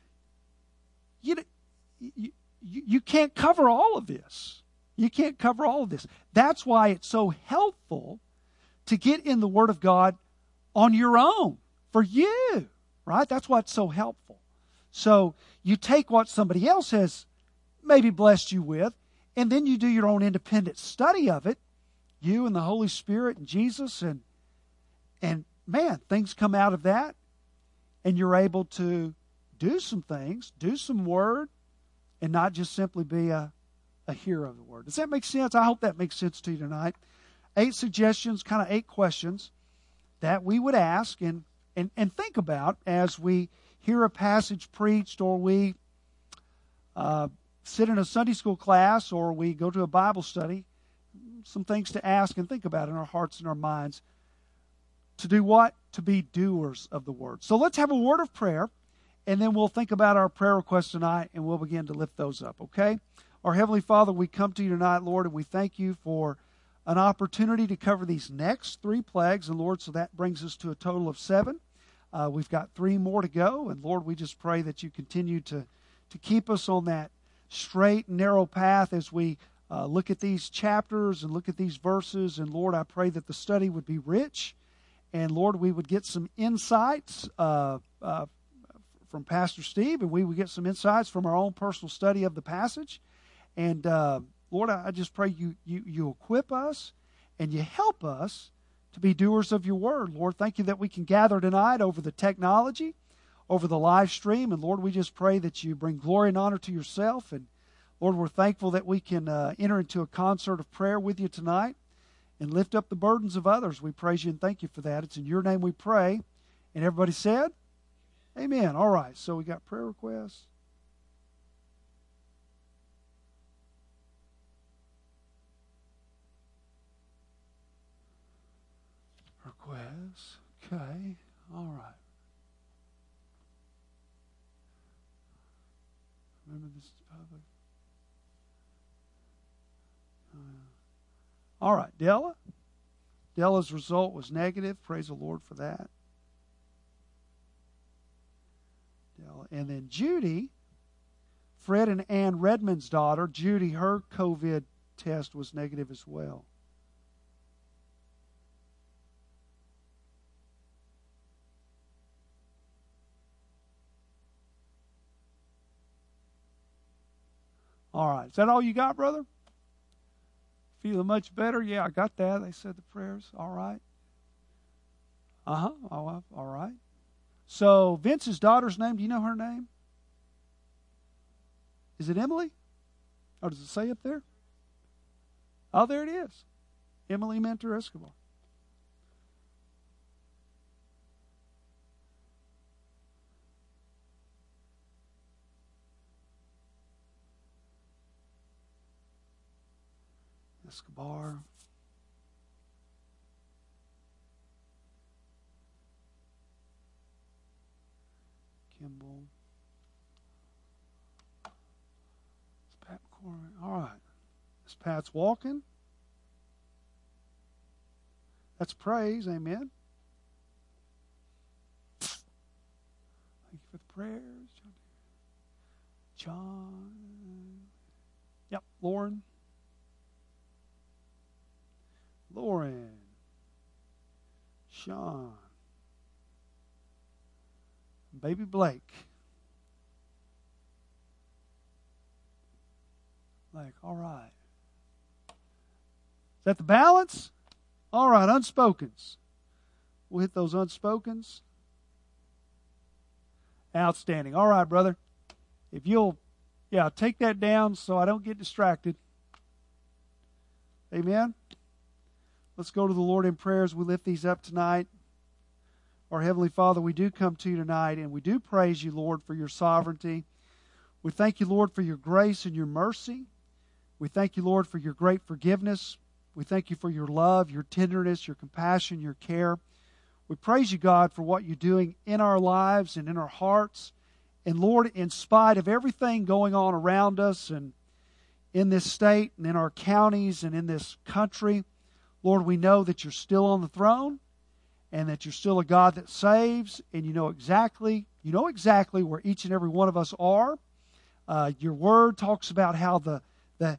S2: You can't cover all of this. You can't cover all of this. That's why it's so helpful to get in the Word of God on your own, for you, right? That's why it's so helpful. So you take what somebody else has maybe blessed you with, and then you do your own independent study of it, you and the Holy Spirit and Jesus, and man, things come out of that, and you're able to do some things, do some Word, and not just simply be a hearer of the Word. Does that make sense? I hope that makes sense to you tonight. 8 suggestions, kind of 8 questions that we would ask and think about as we hear a passage preached, or we sit in a Sunday school class, or we go to a Bible study. Some things to ask and think about in our hearts and our minds. To do what? To be doers of the Word. So let's have a word of prayer, and then we'll think about our prayer requests tonight, and we'll begin to lift those up, okay? Our Heavenly Father, we come to you tonight, Lord, and we thank you for an opportunity to cover these next 3 plagues. And Lord, so that brings us to a total of 7. We've got 3 more to go. And Lord, we just pray that you continue to keep us on that straight and narrow path as we look at these chapters and look at these verses. And Lord, I pray that the study would be rich. And Lord, we would get some insights from Pastor Steve, and we would get some insights from our own personal study of the passage. And Lord, I just pray you equip us and you help us to be doers of your word. Lord, thank you that we can gather tonight over the technology, over the live stream. And Lord, we just pray that you bring glory and honor to yourself. And Lord, we're thankful that we can enter into a concert of prayer with you tonight and lift up the burdens of others. We praise you and thank you for that. It's in your name we pray. And everybody said, amen. All right, so we got prayer requests. Okay, all right. Remember, this is public. All right, Della, Della's result was negative. Praise the Lord for that. Della. And then Judy, Fred and Ann Redmond's daughter, Judy, her COVID test was negative as well. All right. Is that all you got, brother? Feeling much better? Yeah, I got that. They said the prayers. All right. All right. So Vince's daughter's name, do you know her name? Is it Emily? Or does it say up there? Oh, there it is. Emily Mentor Escobar. Escobar. Kimball. It's Pat McCormick. All right. This Pat's walking. That's praise. Amen. Thank you for the prayers. John. Yep. Lauren. Sean, baby Blake. All right. Is that the balance? All right, unspokens. We'll hit those unspokens. Outstanding. All right, brother. If you'll, take that down so I don't get distracted. Amen. Let's go to the Lord in prayer as we lift these up tonight. Our Heavenly Father, we do come to you tonight, and we do praise you, Lord, for your sovereignty. We thank you, Lord, for your grace and your mercy. We thank you, Lord, for your great forgiveness. We thank you for your love, your tenderness, your compassion, your care. We praise you, God, for what you're doing in our lives and in our hearts. And, Lord, in spite of everything going on around us and in this state and in our counties and in this country, Lord, we know that you're still on the throne and that you're still a God that saves, and you know exactly where each and every one of us are. Your word talks about how the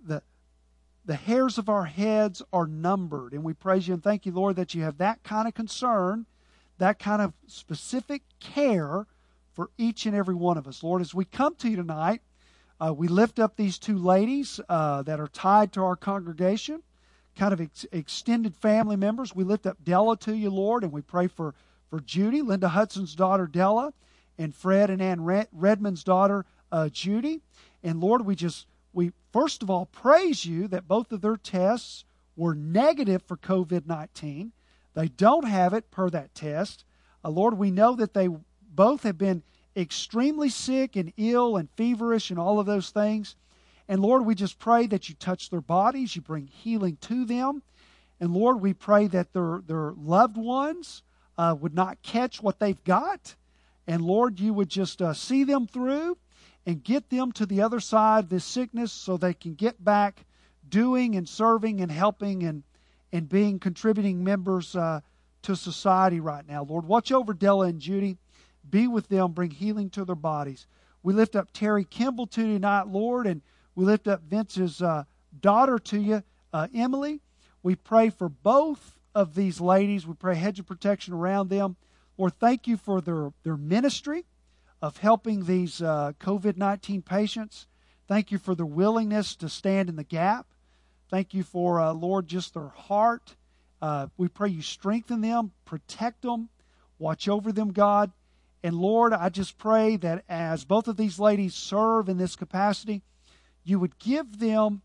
S2: hairs of our heads are numbered, and we praise you and thank you, Lord, that you have that kind of concern, that kind of specific care for each and every one of us. Lord, as we come to you tonight, we lift up these two ladies that are tied to our congregation, kind of extended family members. We lift up Della to you, Lord, and we pray for Judy, Linda Hudson's daughter, Della, and Fred and Ann Redmond's daughter, Judy. And Lord, we first of all praise you that both of their tests were negative for COVID-19. They don't have it per that test. Lord, we know that they both have been extremely sick and ill and feverish and all of those things. And Lord, we just pray that you touch their bodies, you bring healing to them. And Lord, we pray that their loved ones would not catch what they've got. And Lord, you would just see them through and get them to the other side of this sickness so they can get back doing and serving and helping and being contributing members to society right now. Lord, watch over Della and Judy. Be with them. Bring healing to their bodies. We lift up Terry Kimball to you tonight, Lord, and we lift up Vince's daughter to you, Emily. We pray for both of these ladies. We pray a hedge of protection around them. Lord, thank you for their ministry of helping these COVID-19 patients. Thank you for their willingness to stand in the gap. Thank you for, Lord, just their heart. We pray you strengthen them, protect them, watch over them, God. And Lord, I just pray that as both of these ladies serve in this capacity, you would give them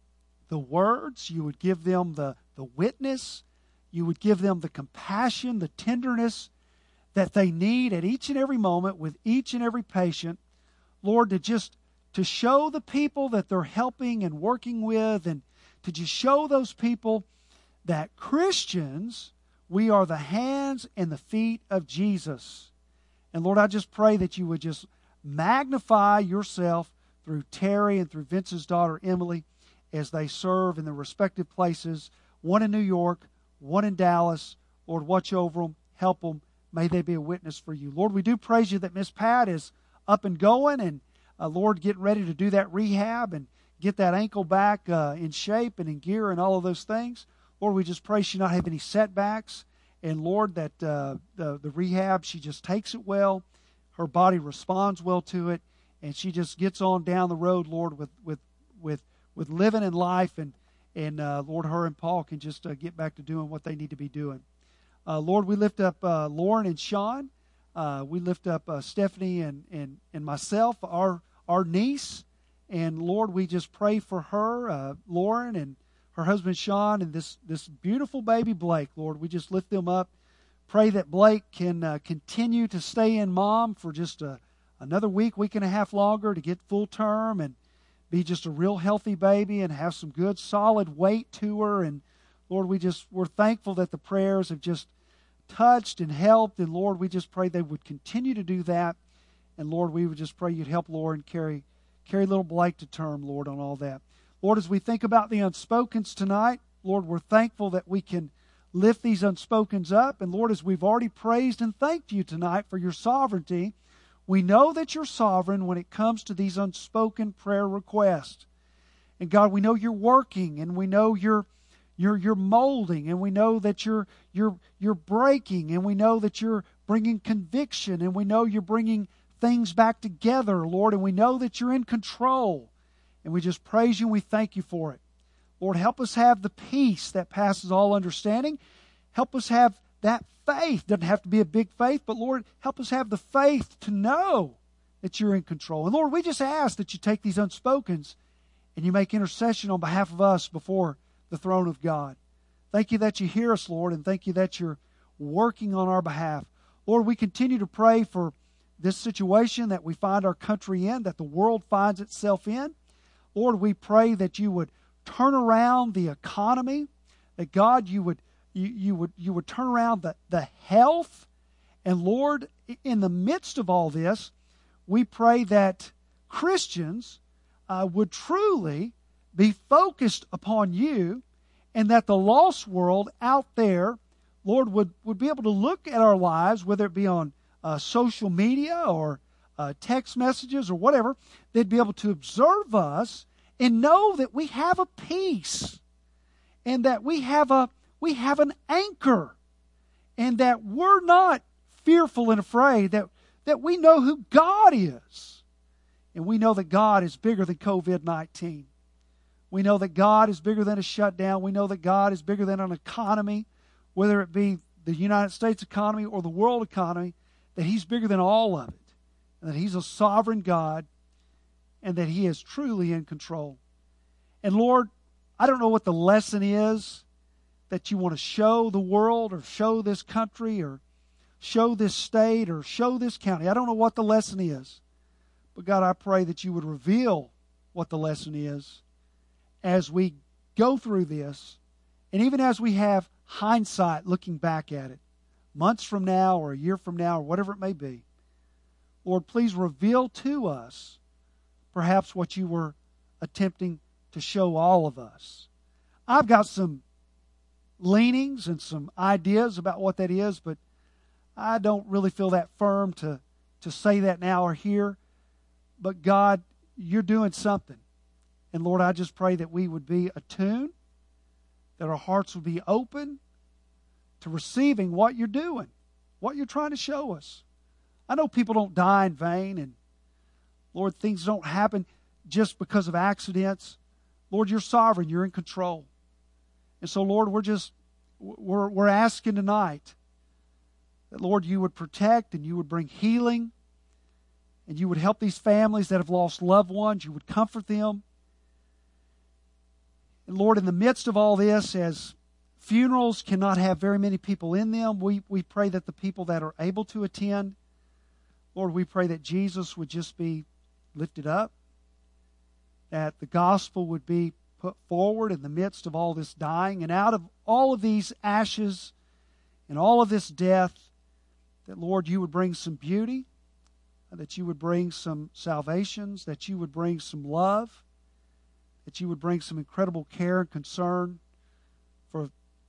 S2: the words, you would give them the witness, you would give them the compassion, the tenderness that they need at each and every moment with each and every patient. Lord, to show the people that they're helping and working with, and to just show those people that Christians, we are the hands and the feet of Jesus. And Lord, I just pray that you would just magnify yourself through Terry and through Vince's daughter, Emily, as they serve in their respective places, one in New York, one in Dallas. Lord, watch over them, help them. May they be a witness for you. Lord, we do praise you that Miss Pat is up and going, and Lord, getting ready to do that rehab and get that ankle back in shape and in gear and all of those things. Lord, we just pray she not have any setbacks. And Lord, that the rehab, she just takes it well. Her body responds well to it. And she just gets on down the road, Lord, with living in life. And Lord, her and Paul can just get back to doing what they need to be doing. Lord, we lift up Lauren and Sean. We lift up Stephanie and myself, our niece. And Lord, we just pray for her, Lauren, and her husband Sean, and this beautiful baby Blake. Lord, we just lift them up. Pray that Blake can continue to stay in mom for just another week and a half longer to get full term and be just a real healthy baby and have some good solid weight to her. And Lord, we're thankful that the prayers have just touched and helped. And Lord, we just pray they would continue to do that. And Lord, we would just pray you'd help Lauren carry little Blake to term, Lord, on all that. Lord, as we think about the unspokens tonight, Lord, we're thankful that we can lift these unspokens up. And Lord, as we've already praised and thanked you tonight for your sovereignty, we know that you're sovereign when it comes to these unspoken prayer requests. And God, we know you're working, and we know you're molding, and we know that you're breaking, and we know that you're bringing conviction, and we know you're bringing things back together, Lord, and we know that you're in control. And we just praise you and we thank you for it. Lord, help us have the peace that passes all understanding. Help us have that faith. Doesn't have to be a big faith, but Lord, help us have the faith to know that you're in control. And Lord, we just ask that you take these unspokens and you make intercession on behalf of us before the throne of God. Thank you that you hear us, Lord, and thank you that you're working on our behalf. Lord, we continue to pray for this situation that we find our country in, that the world finds itself in. Lord, we pray that you would turn around the economy, that God, you would turn around the health. And Lord, in the midst of all this, we pray that Christians would truly be focused upon you, and that the lost world out there, Lord, would be able to look at our lives, whether it be on social media or text messages or whatever. They'd be able to observe us and know that we have a peace, and that we have an anchor, and that we're not fearful and afraid, that we know who God is. And we know that God is bigger than COVID-19. We know that God is bigger than a shutdown. We know that God is bigger than an economy, whether it be the United States economy or the world economy, that He's bigger than all of it, and that He's a sovereign God, and that He is truly in control. And Lord, I don't know what the lesson is that you want to show the world, or show this country, or show this state, or show this county. I don't know what the lesson is. But God, I pray that you would reveal what the lesson is as we go through this, and even as we have hindsight looking back at it, months from now or a year from now or whatever it may be. Lord, please reveal to us perhaps what you were attempting to show all of us. I've got some leanings and some ideas about what that is, but I don't really feel that firm to say that now or here. But God, you're doing something. And Lord, I just pray that we would be attuned, that our hearts would be open to receiving what you're doing, what you're trying to show us. I know people don't die in vain, and Lord, things don't happen just because of accidents. Lord, you're sovereign, you're in control. And so, Lord, we're asking tonight that, Lord, you would protect and you would bring healing, and you would help these families that have lost loved ones. You would comfort them. And Lord, in the midst of all this, as funerals cannot have very many people in them, we pray that the people that are able to attend, Lord, we pray that Jesus would just be lifted up, that the gospel would be put forward in the midst of all this dying, and out of all of these ashes and all of this death, that, Lord, you would bring some beauty, that you would bring some salvations, that you would bring some love, that you would bring some incredible care and concern for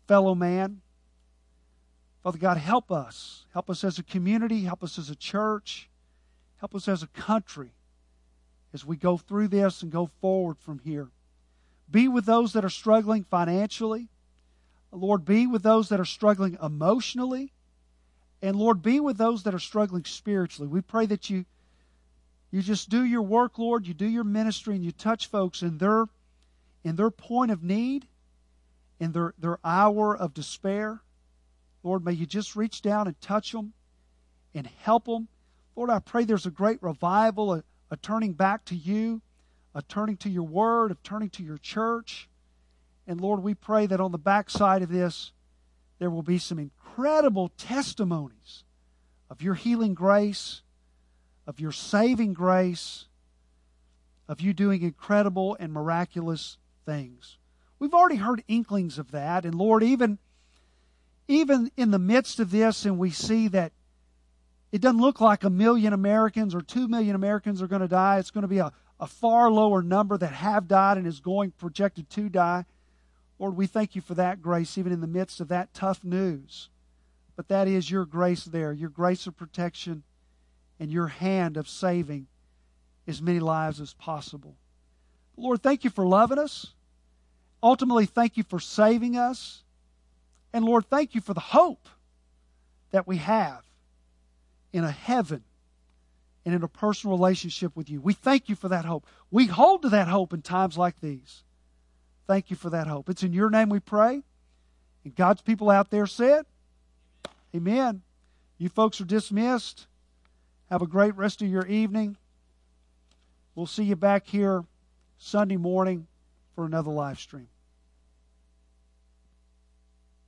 S2: fellow man. Father God, help us. Help us as a community. Help us as a church. Help us as a country as we go through this and go forward from here. Be with those that are struggling financially. Lord, be with those that are struggling emotionally. And Lord, be with those that are struggling spiritually. We pray that you just do your work, Lord. You do your ministry and you touch folks in their point of need, in their hour of despair. Lord, may you just reach down and touch them and help them. Lord, I pray there's a great revival, a turning back to you, a turning to your word, a turning to your church. And Lord, we pray that on the backside of this, there will be some incredible testimonies of your healing grace, of your saving grace, of you doing incredible and miraculous things. We've already heard inklings of that. And Lord, even in the midst of this, and we see that it doesn't look like 1 million Americans or 2 million Americans are going to die. It's going to be a far lower number that have died and is projected to die. Lord, we thank you for that grace, even in the midst of that tough news. But that is your grace there, your grace of protection and your hand of saving as many lives as possible. Lord, thank you for loving us. Ultimately, thank you for saving us. And Lord, thank you for the hope that we have in a heaven and in a personal relationship with you. We thank you for that hope. We hold to that hope in times like these. Thank you for that hope. It's in your name we pray. And God's people out there said, amen. You folks are dismissed. Have a great rest of your evening. We'll see you back here Sunday morning for another live stream.